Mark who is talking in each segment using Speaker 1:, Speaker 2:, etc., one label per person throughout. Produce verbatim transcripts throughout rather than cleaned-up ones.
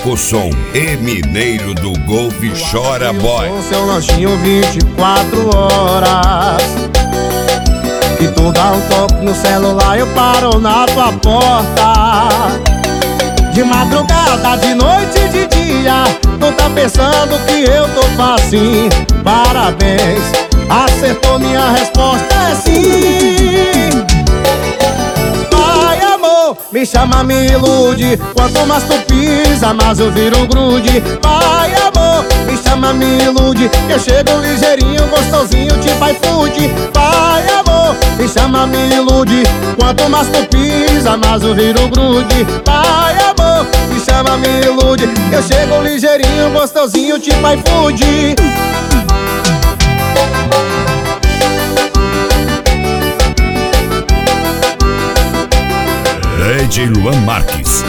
Speaker 1: Toca o som e mineiro do Golf Chora Boy.
Speaker 2: Com seu lanchinho vinte e quatro horas, e tu dá um toque no celular, eu paro na tua porta. De madrugada, de noite e de dia, tu tá pensando que eu tô facinho. Parabéns, acertou, minha resposta é sim. Vai amor, me chama, me ilude, quanto mais tu pisa, mais eu viro grude. Vai amor, me chama, me ilude, eu chego ligeirinho, gostosinho, tipo iFood. Vai amor, me chama, me ilude, quanto mais tu pisa, mais eu viro grude. Vai amor, me chama, me ilude, eu chego ligeirinho, gostosinho, tipo iFood.
Speaker 1: D J Luan Marques.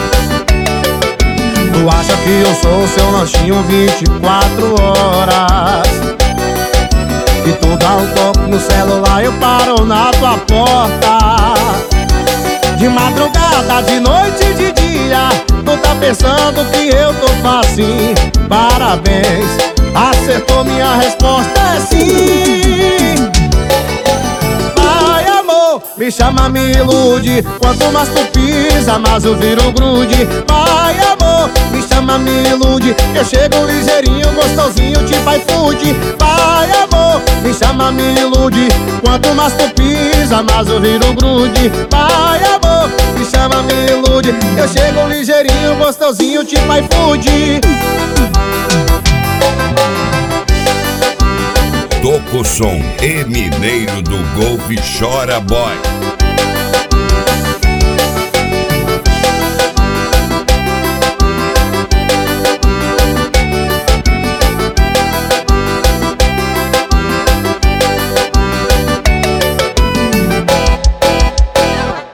Speaker 2: Tu acha que eu sou seu lanchinho vinte e quatro horas, e tu dá um toque no celular, eu paro na tua porta. De madrugada, de noite e de dia, tu tá pensando que eu tô facinho. Parabéns, acertou, minha resposta é sim. Vai amor, me chama, me ilude, quanto mais tu pisa, mais eu viro grude. Vai amor, me chama, me ilude, eu chego ligeirinho, gostosinho, tipo iFood. Vai amor, me chama, me ilude, quanto mais tu pisa, mais eu viro grude. Vai amor, me chama, me ilude, eu chego ligeirinho, gostosinho, tipo iFood.
Speaker 1: Toca o som e mineiro do Golf Chora Boy.